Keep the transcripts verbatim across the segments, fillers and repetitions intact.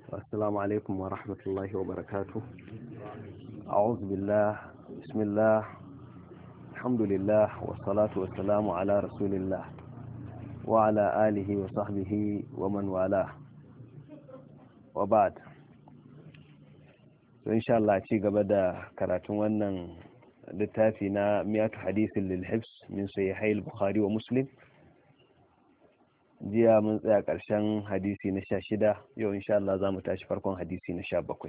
السلام عليكم ورحمة الله وبركاته. أعوذ بالله، بسم الله، الحمد لله، والصلاة والسلام على رسول الله وعلى آله وصحبه ومن والاه وبعد. إن شاء الله ci gaba da karatun wannan littafi na miyatu hadisin lil hifz min sahihai al-bukhari wa muslim. Jiya mun tsaya ƙarshen hadisi na sha shida, yau insha Allah za mu tashi farkon hadisi na sha bakwai,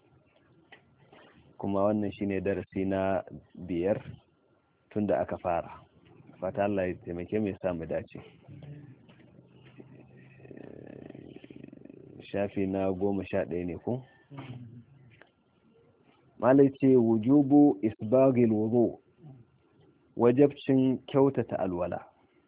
kuma wannan shine darasi na biyar tun da aka fara. Fata Allah ya taimake mu ya sa mu dace. Shafi na goma sha ɗaya ne ko? Malai ce wujubu isbagil wudu, wajabcin kyautata alwala.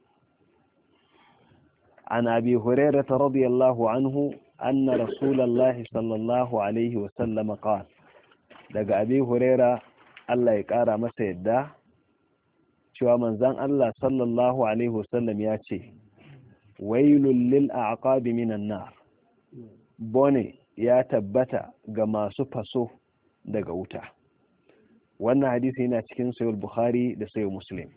عن أبي هريرة رضي الله عنه أن رسول الله صلى الله عليه وسلم قال daga أبي هريرة الله يقارى masa yadda cewa manzon Allah sallallahu alaihi wasallam ya ce wailul lil a'qabi minan nar, bone ya tabbata ga masu faso daga wuta. Wannan hadisi yana cikin sahih bukhari da sahih muslim.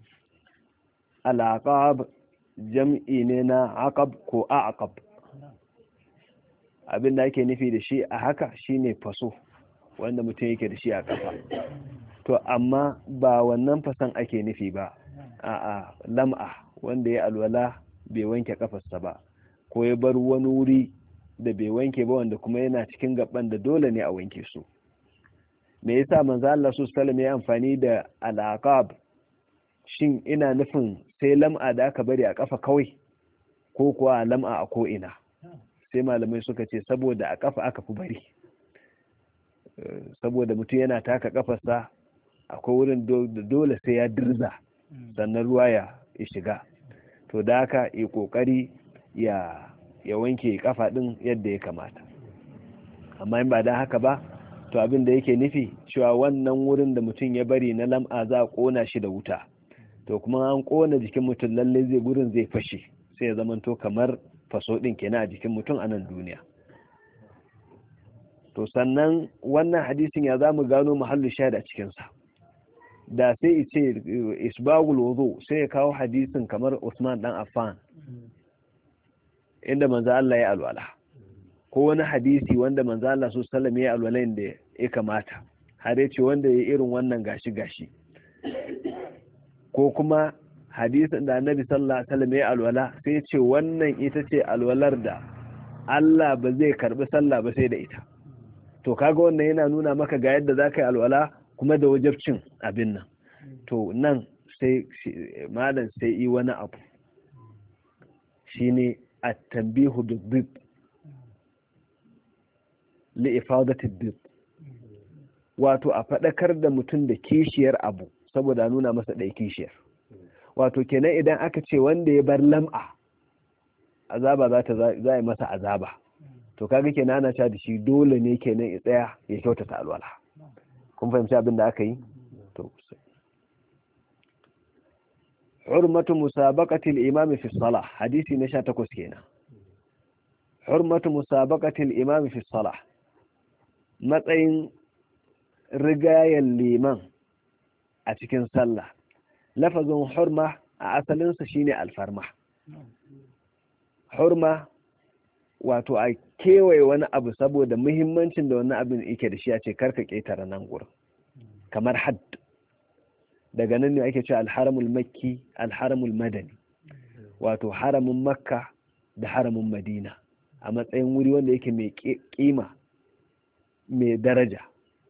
Al-aqab jam'i ne na aqab ko aqab. Abin da ake nufi da shi a haka shine faso wanda mutum yake da shi a kafa. To amma ba wannan fasan ake nufi ba, a'a lam'a wanda ya alwala bai wanke kafarsa ba, ko ya bar wani wuri da bai wanke ba wanda kuma yana cikin gaban da dole ne a wanke su. Me yasa manzo Allah sallallahu alaihi wasallam ya amfani da al-aqab? Shin ina nufin sai lam'a da aka bari a kafa kawai, ko kuwa lam'a a ko'ina? Sai malamai suka ce saboda a kafa aka fi bari, saboda mutum yana taka kafarsa akwai wurin da dole sai ya dirza sannan ruwa ya shiga, to da haka yi kokari ya ya wanke kafa din yadda ya kamata. Amma in ba da haka ba, to abin da yake nufi cewa wannan wurin da mutum ya bari na lam'a za a kona shi da wuta, to kuma an kona jikin mutum lalle zai gurin zai fashe, sai ya zamanto kamar faso din kenan a jikin mutum a nan duniya. To sannan wannan hadisin ya zamu gano mahallu shahid a cikin sa. Da sai yace isbagul wudu, sai ya kawo hadisin kamar Usman dan Affan inda manzo Allah ya alwala, ko wani hadisi wanda manzo Allah sallallahu alaihi wasallam ya alwala inda ya kamata, har yace wanda ya irin wannan gashi gashi, ko kuma hadisin da annabi sallallahu alaihi wasallam ya alwala sai ya ce wannan ita ce alwalar da Allah ba zai karbi sallah ba sai da ita. To kaga wannan yana nuna maka ga yadda zaka yi alwala kuma da wajibcin abin nan. To nan sai malam sai yi wani abu shine at-tanbihu bid-dib li ifadati ad-dib, wato a fadakar da mutum da kishiyar abu saboda nuna masa ɗaya kishiyar. Wato kenan idan aka ce wanda ya bar lam'a azaba za ta za yi masa azaba, to kaga kenan ana cewa da shi dole ne kenan ya tsaya ya kyautata alwala. Kun fahimci abin da aka yi? To hurmatu musabaqati al-imam fi as-salah, hadisi na sha takwas kenan. Hurmatu musabaqati al-imam fi as-salah, matsayin rigayen liman a cikin sallah. Lafazin hurma a asalinsa shine alfarma. Hurma wato a kewaye wani abu saboda muhimmancin da wani abin yake da shi, a ce karka ketare nan gurin, kamar hadd. Daga nan ne ake cewa alharamul makki alharamul madani, wato haramin makka da haramin madina a matsayin wuri wanda yake mai kima mai daraja.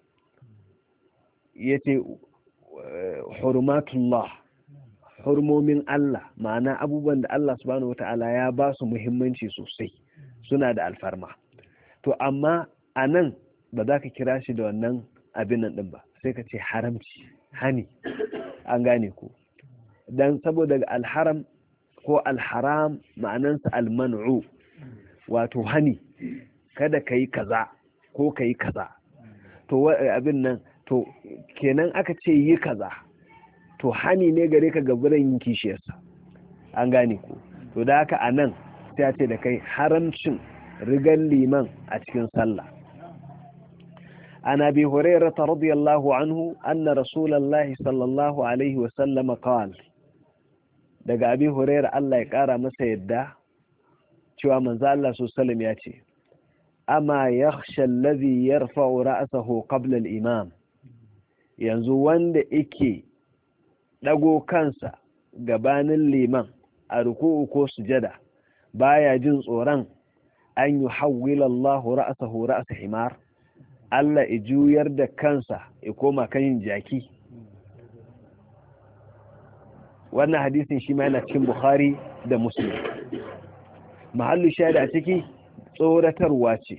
yace hurmatullah, hurmomin Allah, ma'ana abubuwan da Allah subhanahu wata'ala ya ba su muhimmanci sosai, suna da alfarma. To amma a nan ba za ka kira shi da wannan abin nan ɗin ba, sai ka ce haramci, hani. An gane ku, don saboda alharam ko alharam ma'anansa alman'u, wato hani, kada ka yi kaza ko ka yi kaza. To abin nan, to kenan aka ce yi kaza, to hani ne gare ka gaburan yin kishiyarsa. An gane ku, to da haka a nan sai ce da kai haramcin rigan liman a cikin sallah. An Abi Hurairah radiyallahu anhu anna Rasulullahi sallallahu alaihi wa sallam qala, daga Abi Hurairah Allah ya kara masa yadda cewa manzo Allah sallallahu alaihi wasallam ya ce, amma yakhsha alladhi yarfa'u ra'sahu qabla al-imam, yanzu wanda yake dago kansa gabanin liman a ruku'u ko sujada baya jin tsoron an yuhawwila Allah ra'sahu ra'sa himar, Allah ya juyar da kansa ya koma kan jaki. Wannan hadisin shi ma yana cikin Bukhari da Muslim. Mahallu shahada a ciki tsoratarwa ce,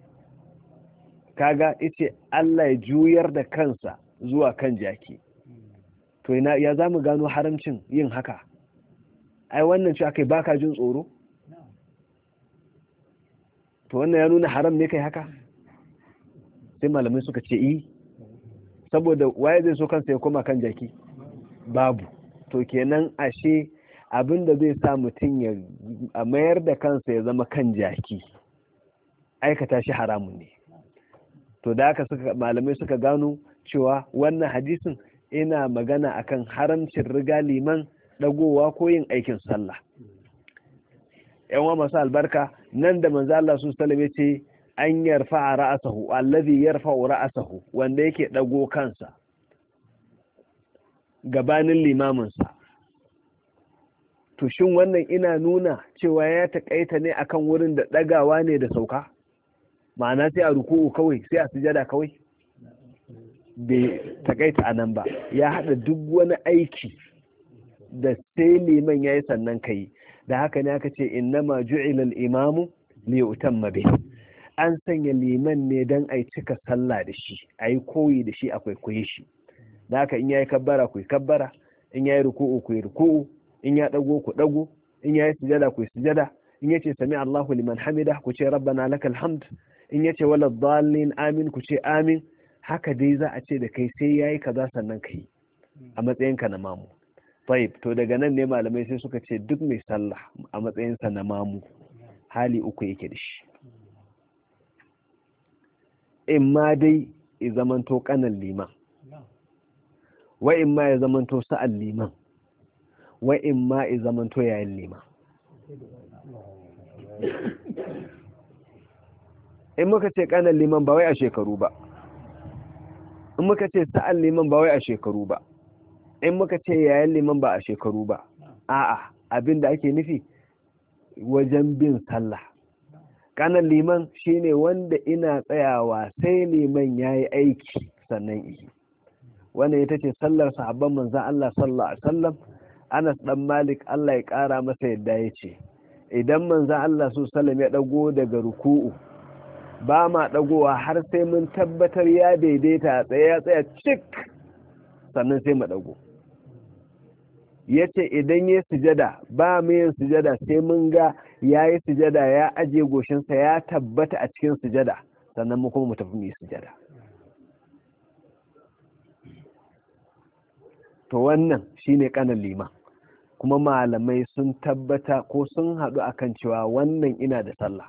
kaga ita Allah ya juyar da kansa zuwa kan jaki. To ina ya zamu gano haramcin yin haka? Ai wannan ce akai baka jin tsoro? To wannan ya nuna haram ne kai haka? Sai malamai suka ce yi, saboda waye zai so kansa ya koma kan jaki? Babu. To kenan ashe abinda zai sa mutum ya mayar da kansa ya zama kan jaki aikata shi haramun ne. To da haka suka malamai suka gano cewa wannan hadisin ina magana akan haramcin riga liman dagowa ko yin aikin sallah. Yan wa masu albarka, nan da manzo Allah su sallame ce an yarfa ra'asahu, allazi yarfa'u ra'asahu, wanda yake dago kansa gabanin limaminsa. To shin wannan ina nuna cewa ya taƙaita ne akan wurin da ɗagawa ne da sauka? Ma'ana sai a ruku'u kawai, sai a sujada kawai? Bai taƙaita a nan ba, ya haɗa duk wani aiki da sai liman ya yi sannan ka yi. Da haka ne aka ce innama ju'ila al-imamu li yutamma bih, an sanya liman ne dan ai cika sallah da shi, ayi koyi da shi, akwai koyi shi. Da haka in yayi kabbara ku kabbara, in yayi ruku'u ku ruku'u, in ya dago ku dago, in yayi sujada ku sujada, in yace sami Allahu liman hamida ku ce rabbana lakal hamd, in yace wala dhallin amin ku ce amin. Haka dai za a ce da kai sai yayi kaza sannan kai a matsayinka na mamu. Tayyib, to daga nan ne malamai sai suka ce duk mai sallah a matsayinsa na mamu hali uku yake da shi. In ma dai ya zamanto kanan liman, wa in ma ya zamanto sa'an liman, wa in ma ya zamanto yayin liman. In muka ce kanan liman ba wai a shekaru ba, in muka ce sa'an liman ba wai a shekaru ba, in muka ce yayin liman ba a shekaru ba, a'a abin da ake nufi wajen bin sallah. Kanan liman shine wanda ina tsayawa sai liman yayi aiki sannan yi. Wannan ita ce sallar sahabban manzon Allah sallallahu alaihi wasallam. Anas dan Malik Allah ya kara masa yadda yace, idan manzon Allah sallallahu alaihi wasallam ya dago daga ruku'u, ba ma dagowa har sai mun tabbatar ya daidaita tsaye ya tsaya cik sannan sai mu dago. Yace idan ya sujada ba mu yin sujada sai mun ga yayi sujada ya aje goshinsa ya tabbata a cikin sujada sannan mu kuma mu tafi mu yi sujada. To wannan shine kanan liman, kuma malamai sun tabbata ko sun haɗu akan cewa wannan ina da sallah.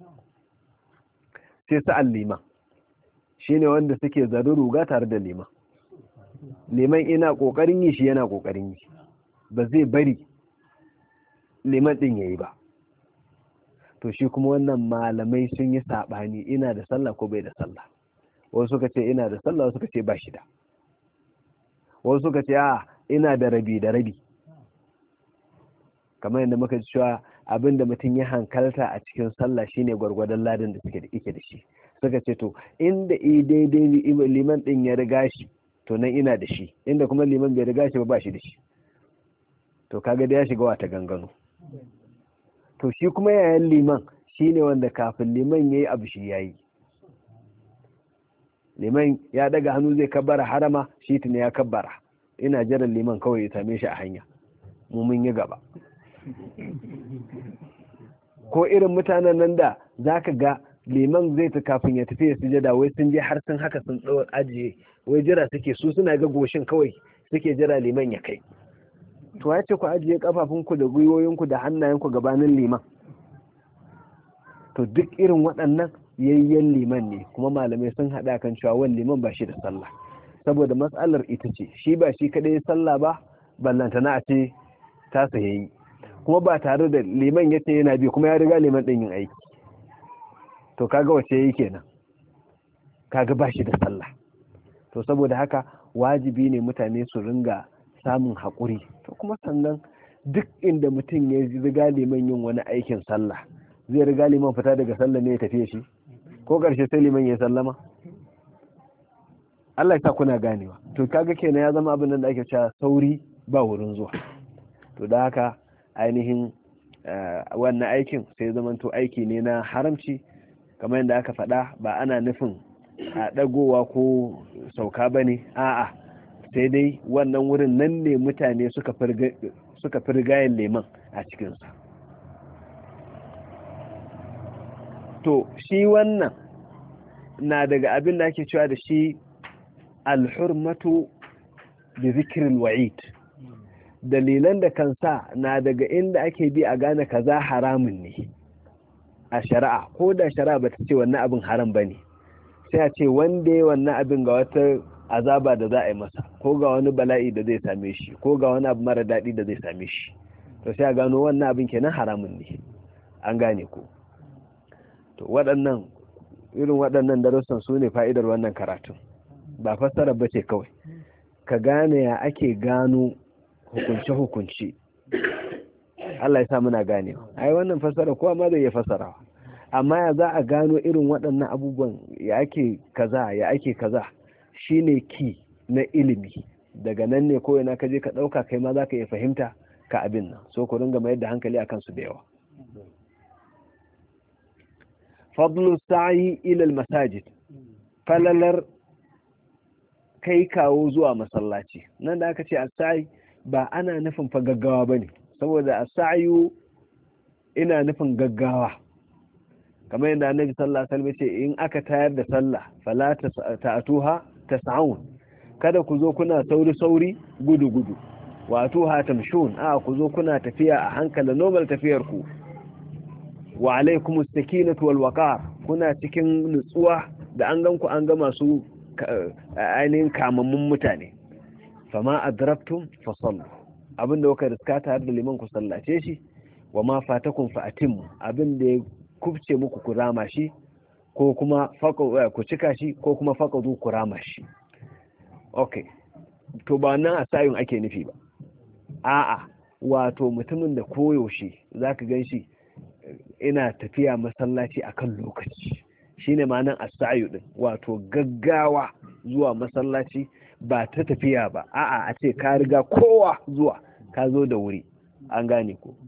Sai sa'an liman shine wanda suke zaru ruga tare da liman. Liman ina ƙoƙarin yi, shi yana ƙoƙarin yi, ba zai bari liman ɗin ya yi ba. To shi kuma wannan malamai sun yi saɓani, ina da sallah ko bai da sallah. Wasu suka ce ina da sallah, wasu suka ce ba shi da. Wasu suka ce a ina da rabi da rabi, kamar yadda muka ci cewa abinda mutum ya hankalta a cikin sallah shine gwargwadon ladan da suke da ike da shi. Suka ce to inda i daidai liman ɗin ya riga shi, to nan ina da shi, inda kuma liman bai riga shi ba ba shi da shi. To kaga da ya shiga wata gangano. To shi kuma yayin liman shine wanda kafin liman yayi abu shi yayi. Liman ya daga hannu zai kabbara harama, shi tuni ya kabbara, ina jiran liman kawai ya same shi a hanya, mu mun yi gaba. Ko irin mutanen nan da zaka ga liman zai ta kafin ya tafi ya sujada, wai sun je har sun haka sun tsawo ajiye, wai jira suke, su suna ga goshin kawai suke jira liman ya kai. To ya ce ku ajiye kafafunku da gwiwoyinku da hannayenku gabanin liman. to duk irin waɗannan yayyen liman ne, kuma malamai sun haɗa kan cewa wani liman ba shi da sallah, saboda matsalar ita ce shi ba shi kaɗai sallah ba, ballantana a ce ta yayi, kuma ba tare da liman ya ce yana bi kuma ya riga liman ɗin yin aiki, to kaga wace yayi kenan, kaga ba shi da sallah. To saboda haka wajibi ne mutane su ringa samun haƙuri. To kuma sannan duk inda mutum ya riga liman yin wani aikin sallah, zai riga liman fita daga sallah ne ya tafiye shi, ko ƙarshe sai liman ya sallama? Allah ya sa kuna ganewa. To kaga kenan ya zama abin da ake cewa sauri ba wurin zuwa. To da haka ainihin wannan aikin sai zamanto aiki ne na haramci, kamar yadda aka faɗa, ba ana nufin a ɗagowa ko sauka ba ne, a'a sai dai wannan wurin nan ne mutane suka fi rigayen leman a cikinsa. To shi wannan na daga abin da ake cewa da shi alhurmatu da zikirin wa'id. Dalilan da kan sa na daga inda ake bi a gane kaza haramun ne a shari'a, ko da shari'a ba ta ce wannan abin haram ba ne, sai a ce wanda ya wannan abin ga wata azaba da za a yi masa, ko ga wani bala'i da zai same shi, ko ga wani abu mara daɗi da zai same shi, to sai a gano wannan abin kenan haramun ne. An gane ko? To waɗannan irin waɗannan darussan su ne fa'idar wannan karatun, ba fassara ba ce kawai, ka gane ya ake gano hukunce-hukunce. Allah ya sa muna ganewa. Ai wannan fassara kowa ma zai iya fassarawa, amma ya za a gano irin waɗannan abubuwan, ya ake kaza ya ake kaza, shine ki na ilimi. Daga nan ne ko ina ka je ka ɗauka kai ma za ka iya fahimta ka abin nan, so ku ringa mayar da hankali akan su da yawa. fadlu sa'i ila masajid, falalar kai kawo zuwa masallaci. Nan da aka ce as-sa'i ba ana nufin fa gaggawa bane, saboda as-sa'yu ina nufin gaggawa, kamar yadda annabi sallallahu alaihi wasallam ce in aka tayar da sallah fala ta'tuha tas'un, kada ku zo kuna sauri sauri gudu gudu, wa atuha tamshun, a ku zo kuna tafiya a hankali normal tafiyar ku, wa alaikum as-sakinatu wal waqar, kuna cikin nutsuwa da an gan ku an ga masu ainihin kamammun mutane. Fama adraktum fasallu, abinda kuka riska tare da liman ku sallace shi, wa ma fatakum fa atimmu, abinda ya kubce muku ku rama shi, ko kuma ku cika shi, ko kuma faqadu ku rama shi. Okay, to ba nan asayun ake nufi ba, a'a wato mutumin da koyaushe zaka gan shi ina tafiya masallaci akan lokaci, shine ma'anar as-sa'yu din, wato gaggawa zuwa masallaci, ba ta tafiya ba, a'a a ce ka riga kowa zuwa, ka zo da wuri. An gane ko?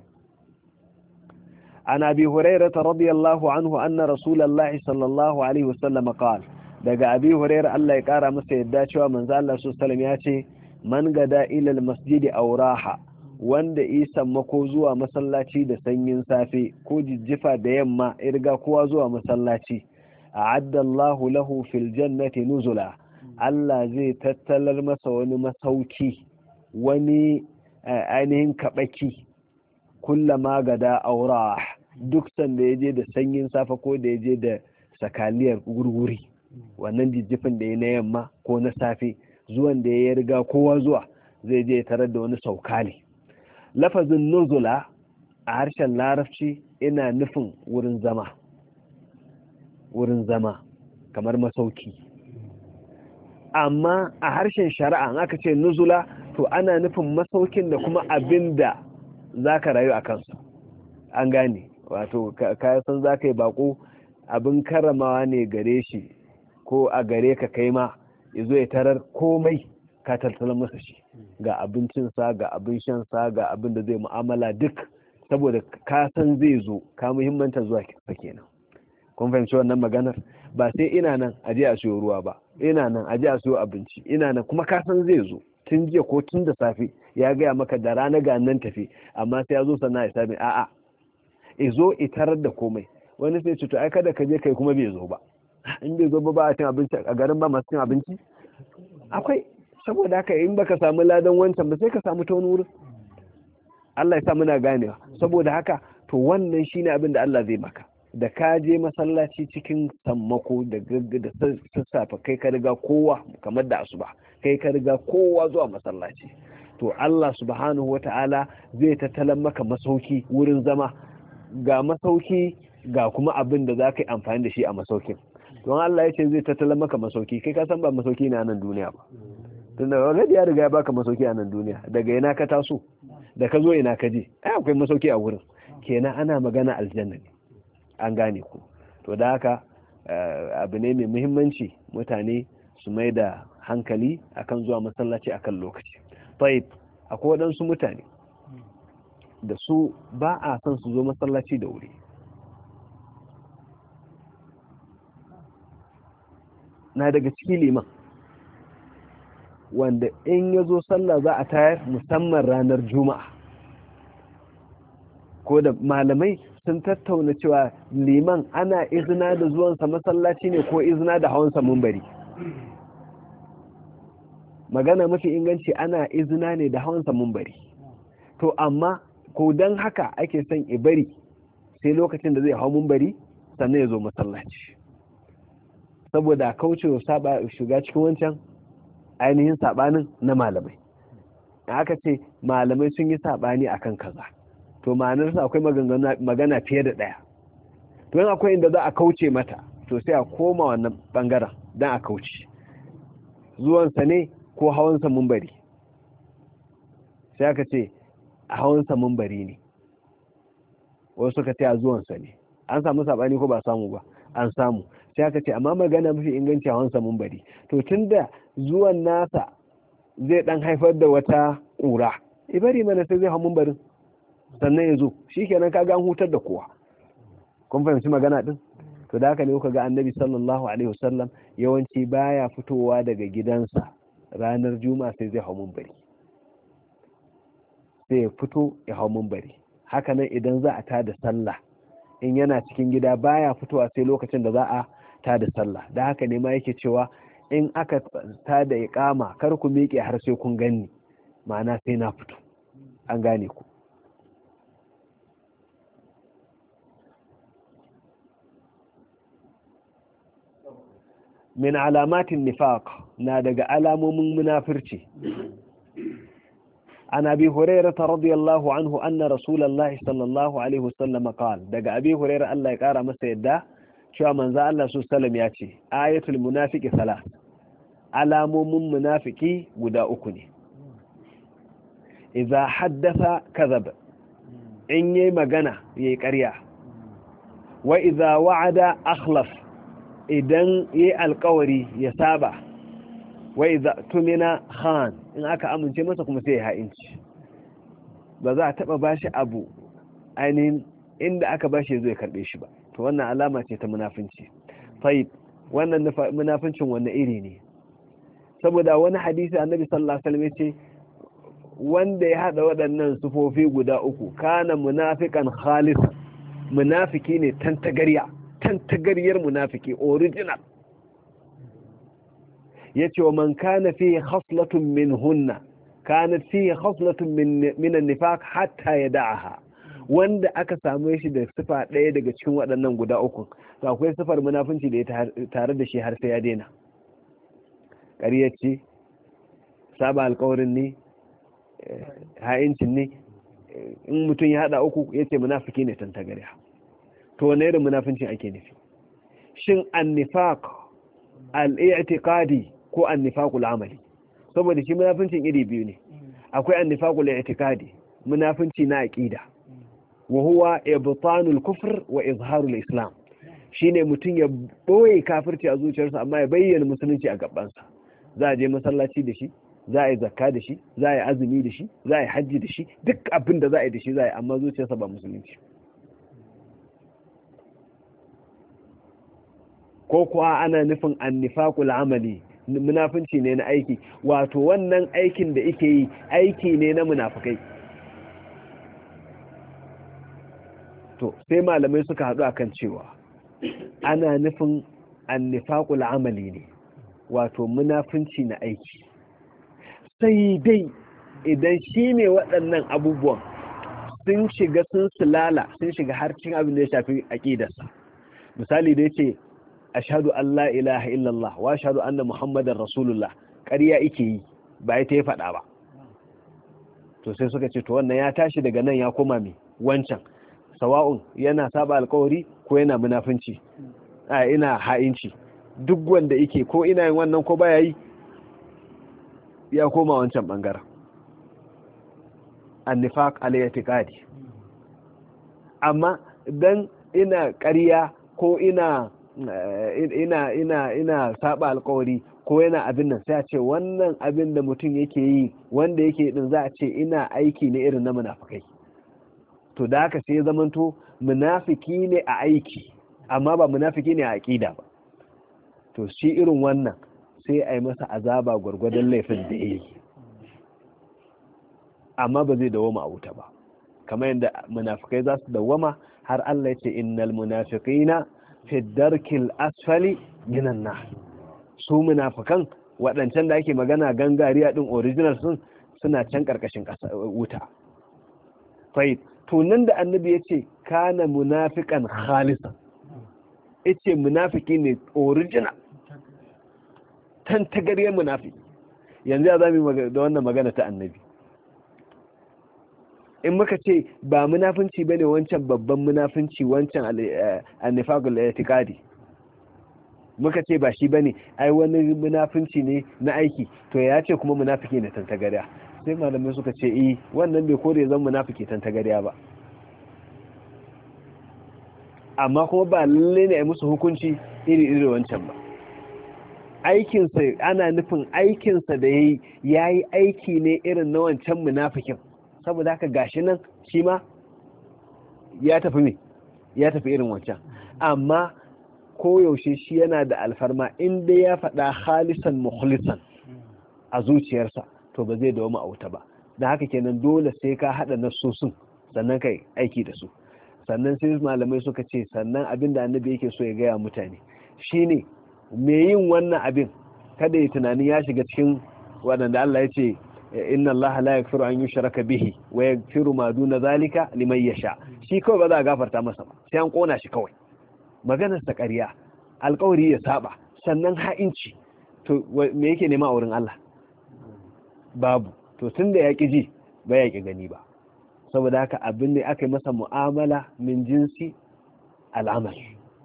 An Abi Hurairah radiyallahu anhu anna Rasulullahi sallallahu alaihi wasallam qala, daga Abi Hurairah Allah ya kara masa yadda cewa manzo Allah sallallahu alaihi wasallam ya ce, man gada ila al-masjidi aw raha, wanda isa mako zuwa masallaci da sanyin safe ko jijjifa da yamma, irga kowa zuwa masallaci, a'adda Allahu lahu fil jannati nuzula, Allah zai tattalar masa wani masauki, wani ainihin kabaki, kullama gada aura, duk sanda yaje da sanyin safe ko da yaje da sakaliyar gurguri, wannan jijjifin da ya na yamma ko na safe, zuwan da ya riga kowa zuwa, zai je tarar da wani saukali. Lafazin nuzula a harshen larabci ina nufin wurin zama, wurin zama kamar masauki, amma a harshen shari'a in aka ce nuzula to ana nufin masaukin da kuma abin da za ka rayu a kansu. An gane, wato ka san za ka yi bako, abin karamawa ne gare shi ko a gare ka kai ma, ya zo ya tarar komai ka tattalin masa shi, ga abincinsa, ga abin shansa, ga abin da zai mu'amala duk, saboda ka san zai zo, ka muhimmanta zuwa ka kenan. Kun fahimci wannan maganar? Ba sai ina nan aje a siyo ruwa ba, ina nan aje a siyo abinci, ina nan kuma ka san zai zo tun jiya ko tun da safe ya gaya maka da rana ga nan tafi, amma sai ya zo sannan ya sami a'a e zo itarar da komai. Wani sai ce to ai kada ka je kai kuma bai zo ba, in bai zo ba ba a cin abinci a garin, ba masu cin abinci akwai, saboda haka in baka samu ladan wancan ba sai ka samu ta wani wurin. Allah ya sa muna ganewa. Saboda haka to wannan shine abin da Allah zai maka, da ka je masallaci cikin sammako da da sassafe kai ka riga kowa kamar da asuba kai ka riga kowa zuwa masallaci to Allah subhanahu wata'ala zai tattalan maka masauki wurin zama ga masauki ga kuma abin da za ka yi amfani da shi a masaukin don Allah ya ce zai tattalan maka masauki kai ka san ba masauki na nan duniya ba tunda already ya riga ya baka masauki a nan duniya daga ina ka taso da ka zo ina ka je ai akwai masauki a wurin kenan ana magana aljanna ne an gane ku to da haka abu ne mai muhimmanci mutane su mai da hankali akan zuwa masallaci akan lokaci tayyib akwai waɗansu mutane da su ba a son su zo masallaci da wuri na daga ciki liman wanda in ya zo sallah za a tayar musamman ranar juma'a ko da malamai sun tattauna cewa liman ana izina da zuwansa masallaci ne ko izina da hawansa mumbari magana mafi inganci ana izina ne da hawansa mumbari to amma ko don haka ake son ibari sai lokacin da zai hau mumbari sannan ya zo masallaci saboda kaucewa saba shiga cikin wancan ainihin sabanin na malamai aka ce malamai sun yi sabani akan kaza to ma'anarsa akwai magana fiye da ɗaya to yin akwai inda za a kauce mata to sai a koma wannan bangaren don a kauce zuwansa ne ko hawansa mumbari sai aka ce a hawansa mumbari ne wasu suka ce a zuwansa ne an samu sabani ko ba samu ba an samu sai aka ce amma magana mafi inganci a hawansa mumbari to tunda zuwan nasa zai dan haifar da wata ƙura ibari mana sai zai hau mumbarin sannan ya zo shi kenan kaga an hutar da kowa kun fahimci magana din to da haka ne kuka ga annabi sallallahu alaihi wasallam yawanci baya fitowa daga gidansa ranar juma'a sai zai hau mumbari sai ya fito ya hau mumbari haka nan idan za a tada sallah in yana cikin gida baya fitowa sai lokacin da za a tada sallah da haka ne ma yake cewa in aka tada iqama kar ku miƙe har sai kun gani ma'ana sai na fito an gane ku min alamatin nifaq na daga alamomin munafirci an abi hurairah radiyallahu anhu anna rasulullahi sallallahu alaihi wasallam qala daga abi hurairah Allah ya kara masa yadda cewa manzo Allah sallallahu ya ce ayatul munafiqi salat alamomin munafiki guda uku ne idza haddatha kadhaba in yayi magana yayi ƙarya wa idza wa'ada akhlaf idan yi alkawari ya saba wai za tumina khan in aka amince masa kuma sai ya ha'inci ba za a taba bashi abu ainihin inda aka bashi zai karbe shi ba to wannan alama ce ta munafinci tayyib wannan munafincin wannan iri ne saboda wani hadisi annabi sallallahu alaihi wasallam yace wanda ya hada waɗannan sufofi guda uku kana munafiqan khalisan munafiki ne tantagariya tantagariyar munafiki original yace wa man kana fi khaslatun minhunna kanat fi khaslatun min min an-nifaq hatta yad'aha wanda aka samu shi da sifa ɗaya daga cikin waɗannan guda uku to akwai sifar munafinci da ya tare da shi har sai ya daina ƙarya ce saba alƙawarin ne ha'incin ne in mutum ya hada uku yace munafiki ne tantagariya to wane irin munafincin ake nufi shin annifaq al-i'tiqadi ko annifaqul amali saboda shi munafincin iri biyu ne akwai annifaqul i'tiqadi munafinci na aqida wa huwa ibtanul kufr wa izharul islam shine mutum ya boye kafirci a zuciyarsa amma ya bayyana musulunci a gabansa za a je masallaci da shi za a yi zakka da shi za a yi azumi da shi za a yi hajji da shi duk abin da za a yi da shi za a yi amma zuciyarsa ba musulunci ko kuwa ana nufin annifaqul amali munafinci ne na aiki wato wannan aikin da yake yi aiki ne na munafikai to sai malamai suka haɗu akan cewa ana nufin annifaqul amali ne wato munafinci na aiki sai dai idan shi ne waɗannan abubuwan sun shiga sun sulala sun shiga har cikin abin da ya shafi aƙidarsa misali da yace ashhadu an la ilaha illallah wa ashhadu anna muhammadar rasulullah ƙarya yake yi ba ita ya faɗa ba, to sai suka ce to wannan ya tashi daga nan ya koma mai wancan, sawa'un yana saba alkawari ko yana munafunci a ina ha'inci, duk wanda yake ko ina yin wannan ko baya yi ya koma wancan bangaren annifaq al-i'tiqadi. Amma dan ina ƙarya ko ina ina ina ina saba alkawari ko yana abin nan sai a ce wannan abin da mutum yake yi wanda yake din za a ce ina aiki ne irin na munafikai, to da haka sai zamanto munafiki ne a aiki amma ba munafiki ne a aqida ba, to shi irin wannan sai a yi masa azaba gwargwadon laifin da ya yi, amma ba zai dawoma a wuta ba, kamar yadda munafikai za su dawoma har Allah ya ce innal munafiqina fi darkil asfali minan nar. Su munafikan waɗancan da ake magana gangariya din original sun suna can karkashin wuta. Fai to nan da annabi ya ce kana munafiqan khalisan, yace munafiki ne original tan tagariyar munafiki. Yanzu ya zami da wannan magana ta annabi, in muka ce ba munafunci bane wancan babban munafunci wancan annifaqul i'tiqadi, muka ce ba shi bane ai wani munafunci ne na aiki, to ya ce kuma munafiki ne tantagariya, sai malamai suka ce eh wannan bai kore zan munafiki tantagariya ba, amma kuma ba lalle ne ai musu hukunci iri iri wancan ba. Aikinsa ana nufin aikinsa da yayi yayi aiki ne irin na wancan munafikin, saboda haka gashi nan shi ma ya tafi ne ya tafi irin wancan, amma koyaushe shi yana da alfarma inda ya faɗa khalisan mukhlisan a zuciyarsa to ba zai dawo a wuta ba. Da haka kenan dole sai ka haɗa nassosin sannan kai aiki da su. Sannan sai malamai suka ce sannan abin da annabi yake so ya gaya mutane shine me yin wannan abin kada ya tunanin ya shiga cikin waɗanda Allah ya ce inna Allah la yaghfiru an yushraka bihi wa yaghfiru ma duna zalika liman yasha. Shi kawai ba za a gafarta masa ba, sai an kona shi kawai. Maganar sa ƙarya, alƙawari ya saba, sannan ha'inci, to me yake nema a wurin Allah? Babu. To tunda ya ƙi ji ba ya ƙi gani ba, saboda haka abin da aka yi masa mu'amala min jinsi al'amal,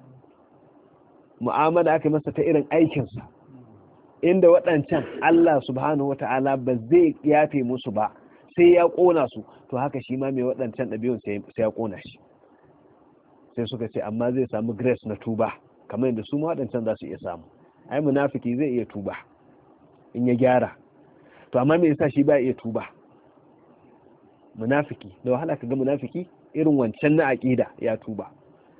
mu'amala aka yi masa ta irin aikinsa, inda waɗancan Allah subhanahu wata'ala ba zai yafe musu ba sai ya ƙona su, to haka shi ma mai waɗancan ɗabi'un sai ya ƙona shi. Sai suka ce amma zai samu grace na tuba kamar yadda su ma waɗancan za su iya samu. Ai munafiki zai iya tuba in ya gyara, to amma me yasa shi ba iya tuba? Munafiki da wahala ka ga munafiki irin wancan na aqida ya tuba,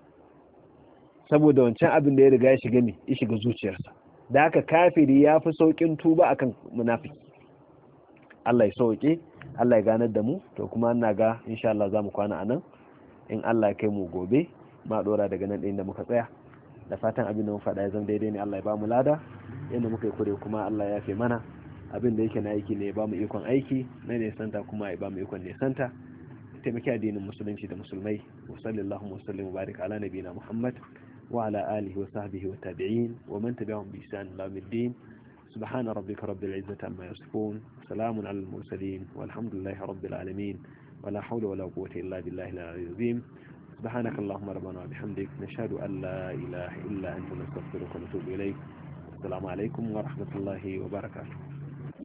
saboda wancan abin da ya riga ya shiga ne ya shiga zuciyarsa. Da haka kafiri ya fi saukin tuba akan munafiki. Allah ya sauke, Allah ya ganar da mu. To kuma ina ga insha Allah za mu kwana anan, in Allah ya kai mu gobe ma dora daga nan ɗin da muka tsaya. Da fatan abin da mu faɗa ya zama daidai ne Allah ya ba mu lada, yadda muka yi kure kuma Allah ya yafe mana. Abin da yake na aiki ne ya ba mu ikon aiki, na nesanta kuma ya ba mu ikon nesanta. Taimaki addinin musulunci da musulmai. Wa sallallahu wa sallam wa barik ala nabiyina Muhammad wa ala alihi wa sahbihi wa tabi'in wa man tabi'ahum bi ihsan ila yawmiddin. Subhana rabbika rabbil izzati amma yasifun, salamun alal mursalin walhamdulillahi rabbil alamin. ولا حول ولا قوة إلا بالله العلي العظيم. سبحانك اللهم ربنا وبحمدك نشهد أن لا إله إلا أنت نستغفرك ونتوب إليك. السلام عليكم ورحمة الله وبركاته.